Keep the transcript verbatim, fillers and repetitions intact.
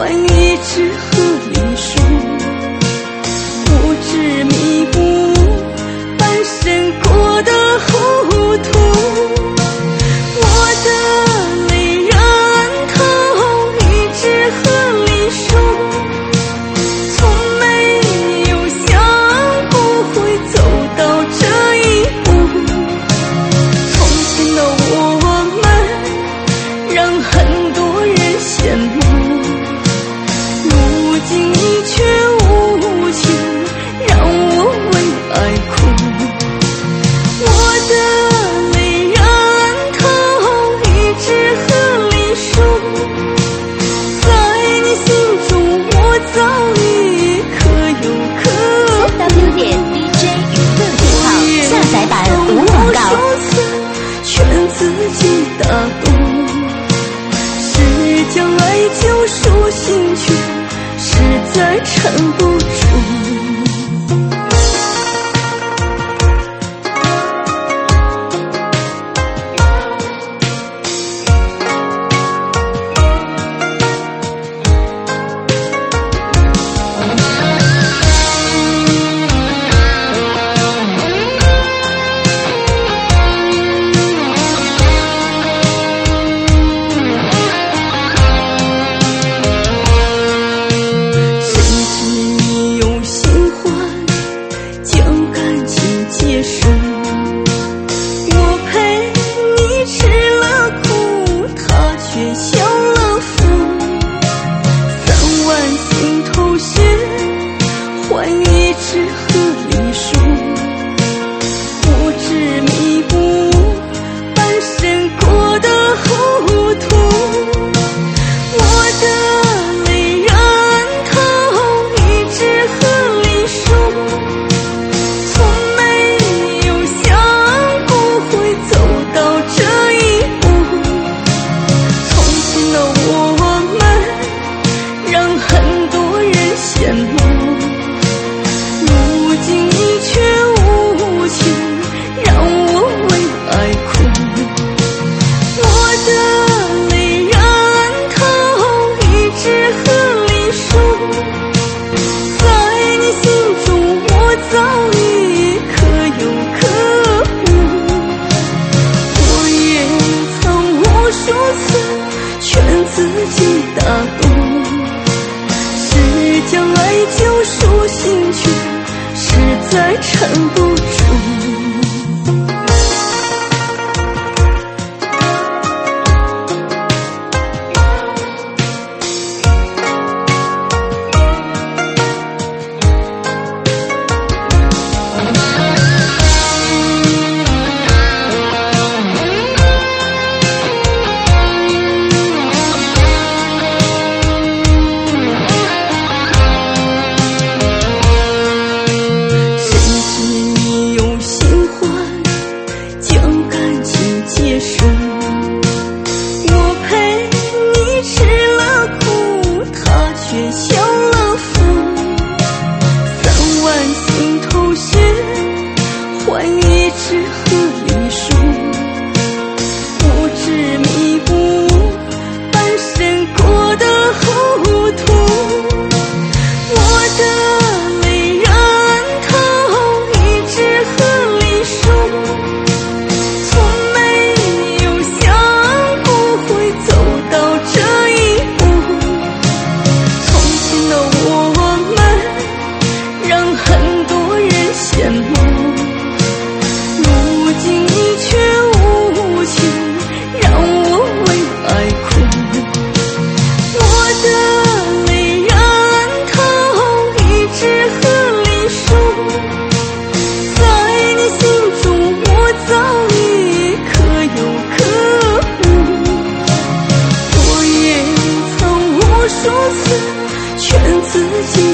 换一枝鹤梨树，不知弥补半生过的糊涂。我的泪染透一枝鹤梨树，从没有想过会走到这一步。从前的我们让很多人羡慕，如今你却无情让我为爱哭。我的泪染透一枝鹤梨树，在你心中我早已可有可无。 w 点 d j 娱乐电号下载版无广告， 劝自己打动，是将爱救赎心却实在撑不住。换一枝鹤梨树，不知弥补半生过的糊涂。我的泪染透一枝鹤梨树，从没有想过会走到这一步。从前的我们让很多人羡慕，如今你却无情让我为爱哭。我的泪染透一枝鹤梨树，在你心中我早已可有可无。我也曾无数次劝自己打动，是将爱救赎心却实在撑不住。换一枝鹤梨树，不知弥补半生过的糊涂。我的泪染透一枝鹤梨树，从没有想过会走到这一步。从前的我们让很多人羡慕，如今你却无情让我为爱哭。我的泪染透一枝鹤梨树，在你心中我早已可有可无。我也曾无数次劝自己